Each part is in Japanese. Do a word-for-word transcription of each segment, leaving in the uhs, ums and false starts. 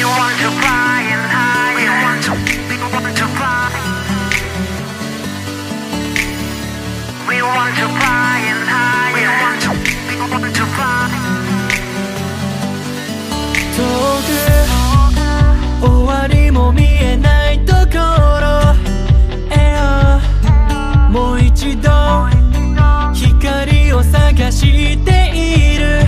want to fly and higher. We want to, we want to fly. We want to fly and higher. We want to, we want to fly. 遠く終わりも見えないところへもう一度光を探している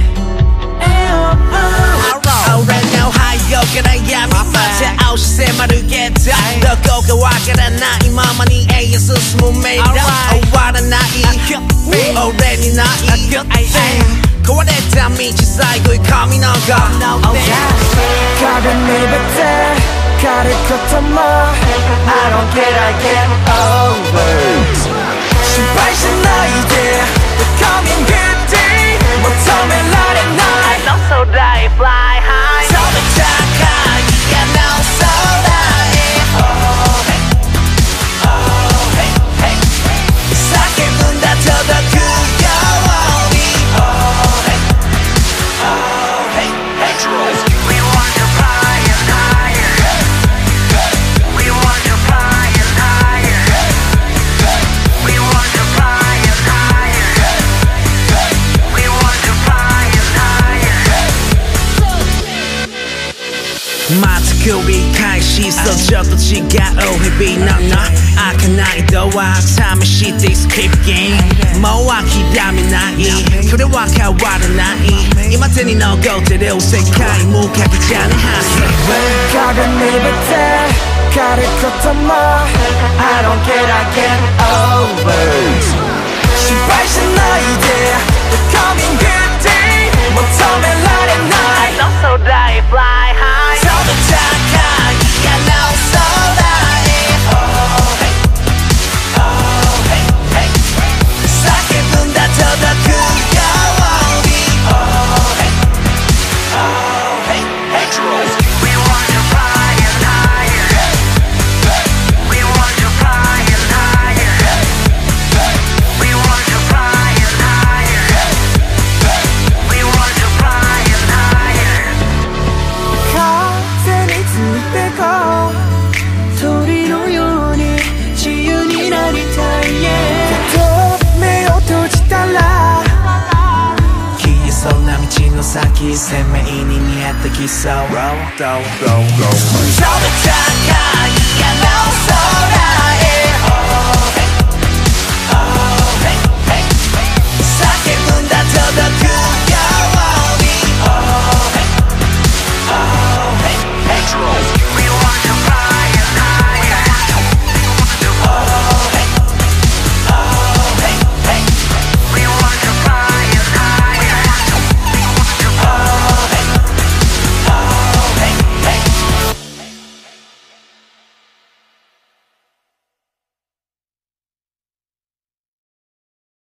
俺の背後から闇まで押し迫るゲットどこかわからないままに永遠進む迷路終わらない俺にない壊れた道最後に髪の毛壁にべて狩ることも I don't care I get over 心配しないで The coming good day 求められない No so die fly high 飛べ高い Yeah no so die Oh hey Oh hey hey 叫ぶんだ届くように Oh hey Oh hey hey We want to fly and higher. We want to fly and higher. We want to fly and higher. We want to fly and higher. まず繰り返しそうちょっと違う日々のな開かないドア試して Escape Game もう諦めないこれは変わらない今手に残ってる世界もかけじゃねは壁にべて狩ることも I don't care I get over 心配しないで The coming good day 求められない No so die fly high. 飛べ高い Yeah no so die Oh hey Oh hey hey 叫ぶんだ届くように Oh hey Oh hey hey We want to fly and higher. We want to fly and higher. We want to fly and higher. We want to fly and higher. 風についてこう鳥のように自由になりたい、yeah、ふと目を閉じたら消えそうな道の先鮮明に見えてきそう Roll, go, go, go 飛べ高い